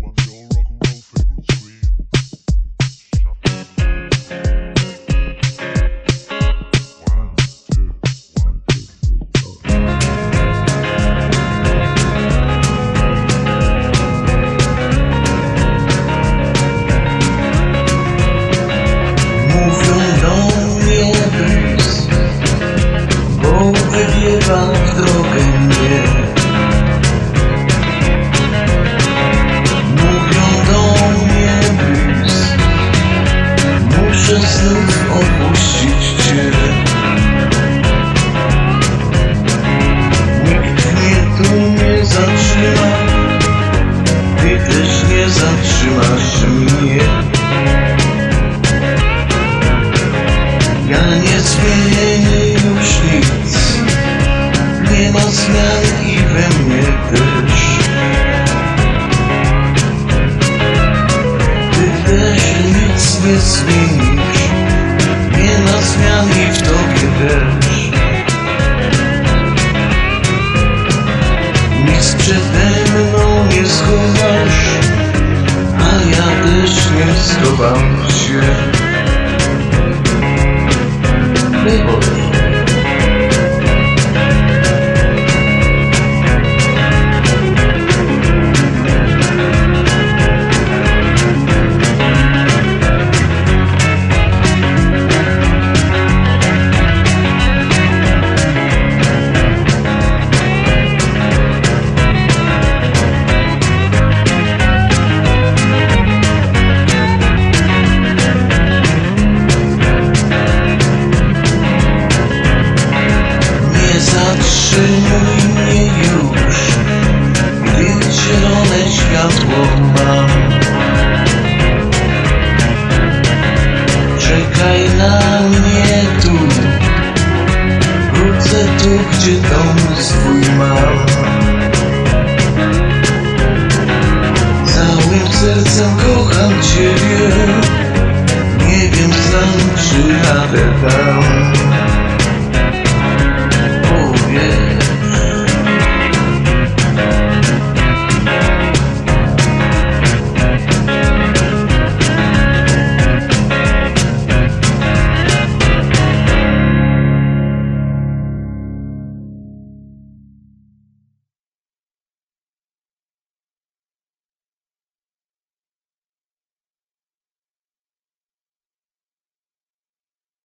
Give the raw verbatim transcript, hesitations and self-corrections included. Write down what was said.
Wybiegam w drogę mnie. Mówią do mnie bys, muszę znów opuścić cię. Nikt mnie tu nie zatrzyma, ty też nie zatrzymasz mnie. Ja nie zmienię już nic, nie ma zmian i we mnie też. Ty też nic nie zmienisz, nie ma zmian i w tobie też. Nic przede mną nie schowasz, a ja też nie schowam się. Zatrzymuj mnie już, gdy zielone światło mam. Czekaj na mnie tu, wrócę tu, gdzie dom swój mam. Całym sercem kocham ciebie, nie wiem sam, czy radę dam.